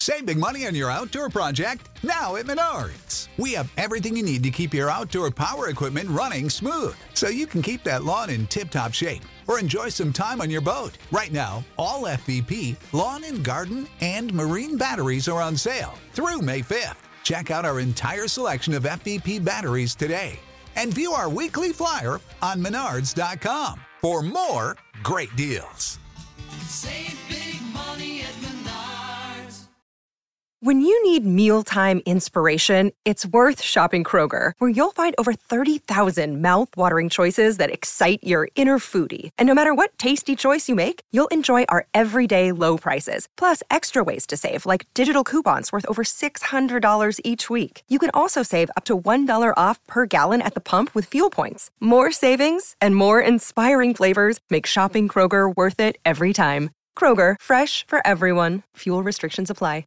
Save big money on your outdoor project now at Menards. We have everything you need to keep your outdoor power equipment running smooth so you can keep that lawn in tip-top shape or enjoy some time on your boat. Right now, all FVP, lawn and garden, and marine batteries are on sale through May 5th. Check out our entire selection of FVP batteries today and view our weekly flyer on Menards.com for more great deals. Save big money at Menards. When you need mealtime inspiration, it's worth shopping Kroger, where you'll find over 30,000 mouth-watering choices that excite your inner foodie. And no matter what tasty choice you make, you'll enjoy our everyday low prices, plus extra ways to save, like digital coupons worth over $600 each week. You can also save up to $1 off per gallon at the pump with fuel points. More savings and more inspiring flavors make shopping Kroger worth it every time. Kroger, fresh for everyone. Fuel restrictions apply.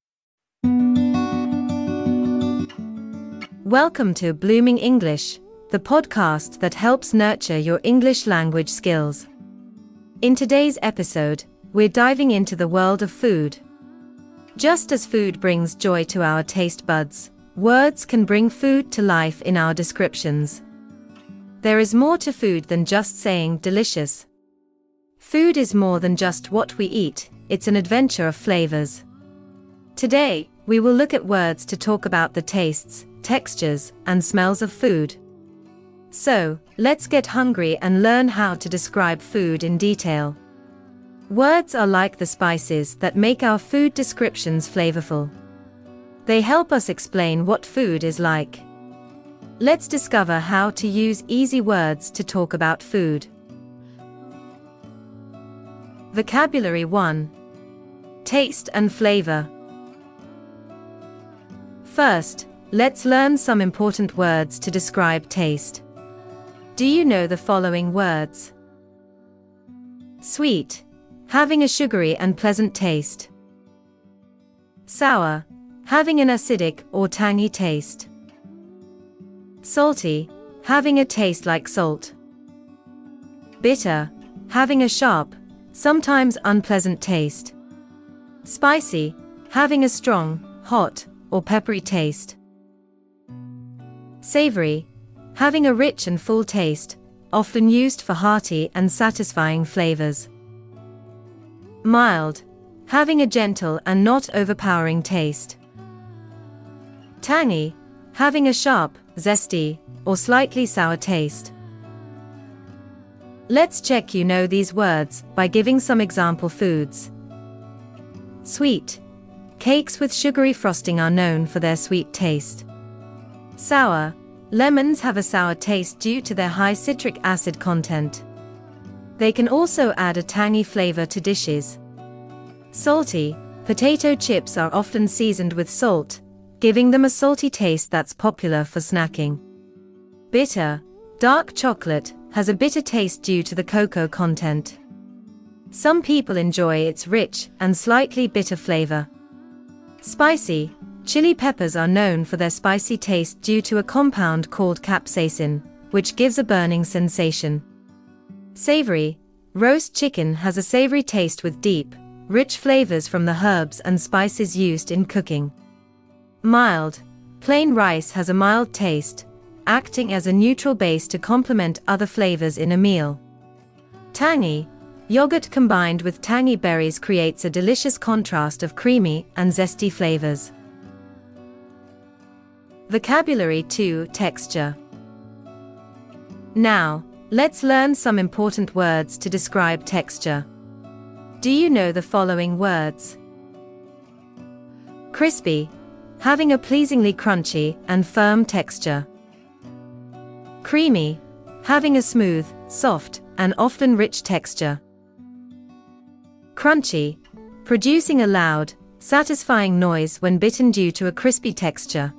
Welcome to Blooming English, the podcast that helps nurture your English language skills. In today's episode, we're diving into the world of food. Just as food brings joy to our taste buds, words can bring food to life in our descriptions. There is more to food than just saying delicious. Food is more than just what we eat, it's an adventure of flavors. Today, we will look at words to talk about the tastes, textures, and smells of food. So, let's get hungry and learn how to describe food in detail. Words are like the spices that make our food descriptions flavorful. They help us explain what food is like. Let's discover how to use easy words to talk about food. Vocabulary 1. Taste and flavor. First, let's learn some important words to describe taste. Do you know the following words? Sweet, having a sugary and pleasant taste. Sour, having an acidic or tangy taste. Salty, having a taste like salt. Bitter, having a sharp, sometimes unpleasant taste. Spicy, having a strong, hot, or peppery taste. Savory, having a rich and full taste, often used for hearty and satisfying flavors. Mild, having a gentle and not overpowering taste. Tangy, having a sharp, zesty, or slightly sour taste. Let's check you know these words by giving some example foods. Sweet. Cakes with sugary frosting are known for their sweet taste. Sour. Lemons have a sour taste due to their high citric acid content. They can also add a tangy flavor to dishes. Salty. Potato chips are often seasoned with salt, giving them a salty taste that's popular for snacking. Bitter. Dark chocolate has a bitter taste due to the cocoa content. Some people enjoy its rich and slightly bitter flavor. Spicy. Chili peppers are known for their spicy taste due to a compound called capsaicin, which gives a burning sensation. Savory. Roast chicken has a savory taste with deep, rich flavors from the herbs and spices used in cooking. Mild. Plain rice has a mild taste, acting as a neutral base to complement other flavors in a meal. Tangy. Yogurt combined with tangy berries creates a delicious contrast of creamy and zesty flavors. Vocabulary 2. Texture. Now, let's learn some important words to describe texture. Do you know the following words? Crispy, having a pleasingly crunchy and firm texture. Creamy, having a smooth, soft, and often rich texture. Crunchy, producing a loud, satisfying noise when bitten due to a crispy texture.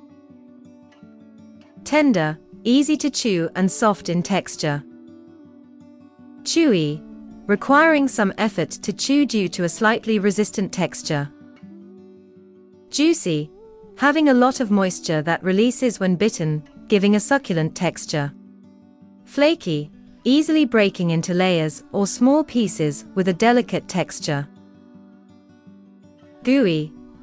Tender, easy to chew and soft in texture. Chewy, requiring some effort to chew due to a slightly resistant texture. Juicy, having a lot of moisture that releases when bitten, giving a succulent texture. Flaky, easily breaking into layers or small pieces with a delicate texture. Gooey,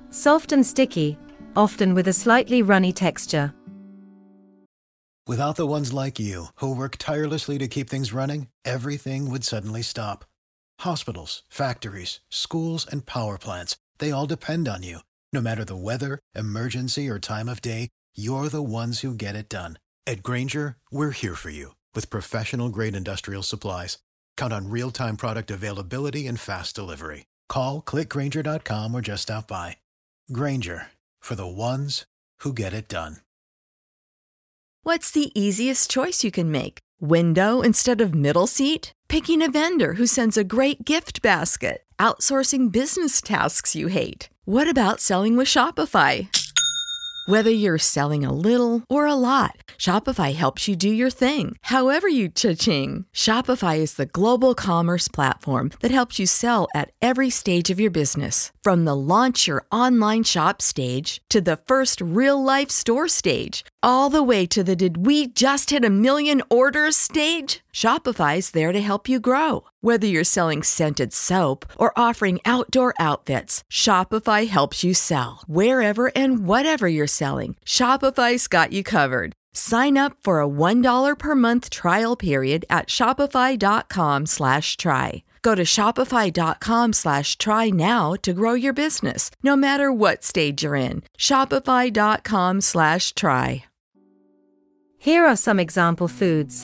Soft and sticky, often with a slightly runny texture. Without the ones like you, who work tirelessly to keep things running, everything would suddenly stop. Hospitals, factories, schools, and power plants, they all depend on you. No matter the weather, emergency, or time of day, you're the ones who get it done. At Grainger, we're here for you with professional-grade industrial supplies. Count on real-time product availability and fast delivery. Call, click Grainger.com, or just stop by. Grainger, for the ones who get it done. What's the easiest choice you can make? Window instead of middle seat? Picking a vendor who sends a great gift basket? Outsourcing business tasks you hate? What about selling with Shopify? Whether you're selling a little or a lot, Shopify helps you do your thing, however you cha-ching. Shopify is the global commerce platform that helps you sell at every stage of your business. From the launch your online shop stage to the first real-life store stage, all the way to the did we just hit a million orders stage. Shopify's there to help you grow. Whether you're selling scented soap or offering outdoor outfits, Shopify helps you sell. Wherever and whatever you're selling, Shopify's got you covered. Sign up for a $1 per month trial period at shopify.com/try. Go to shopify.com/try now to grow your business, no matter what stage you're in. Shopify.com/try. Here are some example foods.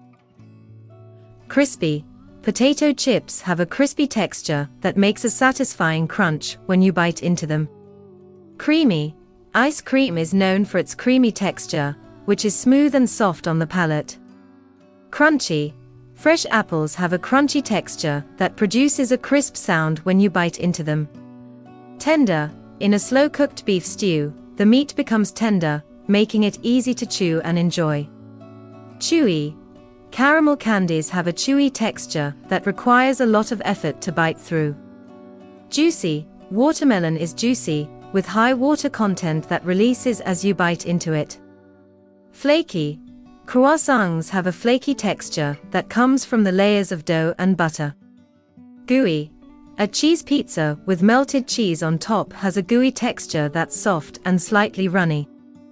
Crispy. Potato chips have a crispy texture that makes a satisfying crunch when you bite into them. Creamy. Ice cream is known for its creamy texture, which is smooth and soft on the palate. Crunchy. Fresh apples have a crunchy texture that produces a crisp sound when you bite into them. Tender. In a slow-cooked beef stew, the meat becomes tender, making it easy to chew and enjoy. Chewy. Caramel candies have a chewy texture that requires a lot of effort to bite through. Juicy. Watermelon is juicy, with high water content that releases as you bite into it. Flaky. Croissants have a flaky texture that comes from the layers of dough and butter. Gooey. A cheese pizza with melted cheese on top has a gooey texture that's soft and slightly runny.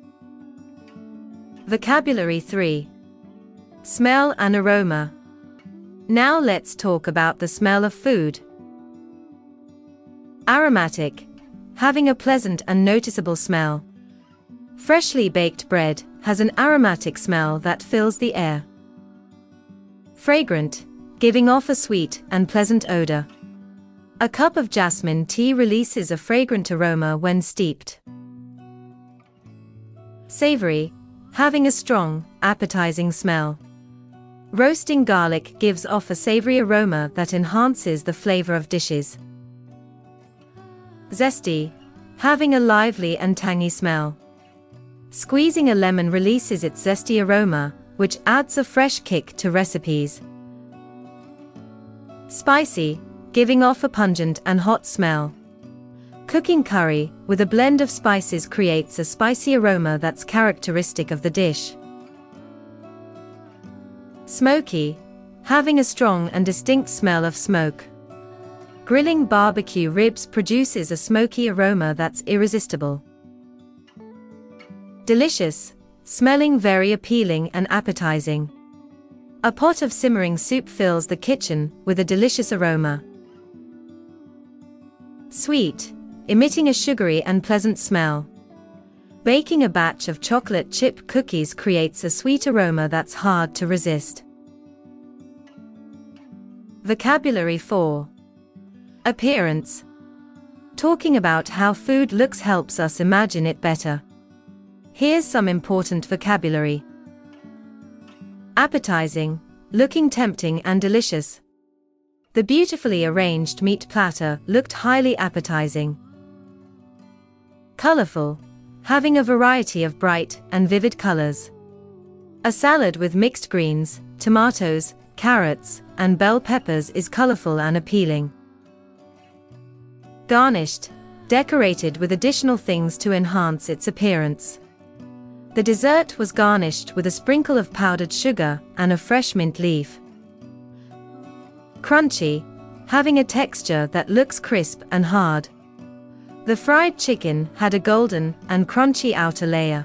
Vocabulary 3. Smell and aroma. Now let's talk about the smell of food. Aromatic. Having a pleasant and noticeable smell. Freshly baked bread has an aromatic smell that fills the air. Fragrant. Giving off a sweet and pleasant odor. A cup of jasmine tea releases a fragrant aroma when steeped. Savory. Having a strong, appetizing smell. Roasting garlic gives off a savory aroma that enhances the flavor of dishes. Zesty. Having a lively and tangy smell. Squeezing a lemon releases its zesty aroma, which adds a fresh kick to recipes. Spicy. Giving off a pungent and hot smell. Cooking curry with a blend of spices creates a spicy aroma that's characteristic of the dish. Smoky. Having a strong and distinct smell of smoke. Grilling barbecue ribs produces a smoky aroma that's irresistible. Delicious. Smelling very appealing and appetizing. A pot of simmering soup fills the kitchen with a delicious aroma. Sweet. Emitting a sugary and pleasant smell. Baking a batch of chocolate chip cookies creates a sweet aroma that's hard to resist. Vocabulary 4. Appearance. Talking about how food looks helps us imagine it better. Here's some important vocabulary. Appetizing. Looking tempting and delicious. The beautifully arranged meat platter looked highly appetizing. Colorful. Having a variety of bright and vivid colors. A salad with mixed greens, tomatoes, carrots, and bell peppers is colorful and appealing. Garnished. Decorated with additional things to enhance its appearance. The dessert was garnished with a sprinkle of powdered sugar and a fresh mint leaf. Crunchy. Having a texture that looks crisp and hard. The fried chicken had a golden and crunchy outer layer.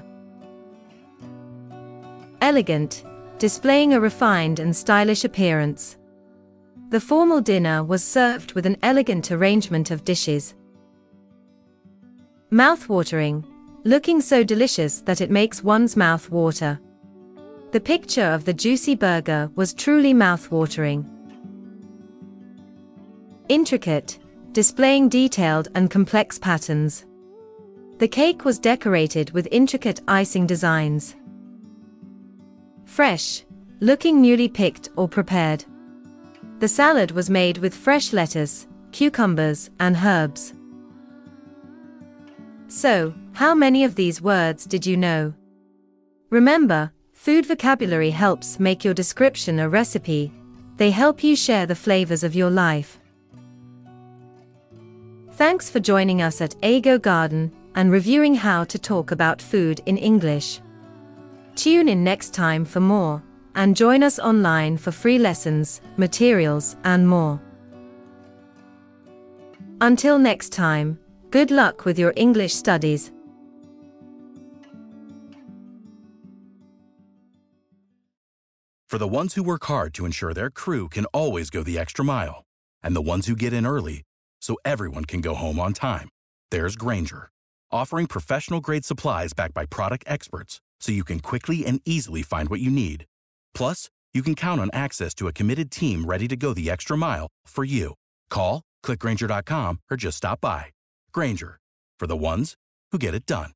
Elegant, displaying a refined and stylish appearance. The formal dinner was served with an elegant arrangement of dishes. Mouth-watering, looking so delicious that it makes one's mouth water. The picture of the juicy burger was truly mouth-watering. Intricate, displaying detailed and complex patterns. The cake was decorated with intricate icing designs. Fresh, looking newly picked or prepared. The salad was made with fresh lettuce, cucumbers, and herbs. So, how many of these words did you know? Remember, food vocabulary helps make your description a recipe. They help you share the flavors of your life. Thanks for joining us at Ago Garden and reviewing how to talk about food in English. Tune in next time for more, and join us online for free lessons, materials, and more. Until next time, good luck with your English studies. For the ones who work hard to ensure their crew can always go the extra mile, and the ones who get in early so everyone can go home on time, there's Grainger, offering professional-grade supplies backed by product experts so you can quickly and easily find what you need. Plus, you can count on access to a committed team ready to go the extra mile for you. Call, click Grainger.com, or just stop by. Grainger, for the ones who get it done.